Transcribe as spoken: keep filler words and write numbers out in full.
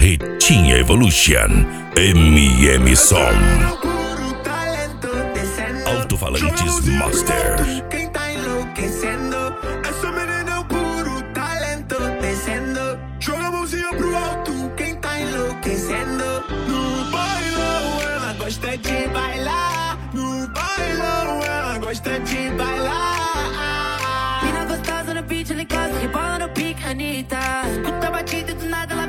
Retinha Evolution, M M Som, Alto-Falantes Master. Quem tá enlouquecendo? Essa menina é o puro talento descendo. Joga a mãozinha pro alto. Quem tá enlouquecendo? No bailão ela gosta de bailar. No bailão ela gosta de bailar. Mina gostosa no beat, ela encosta, rebola no pique, Anitta. Escuta a batida e do nada ela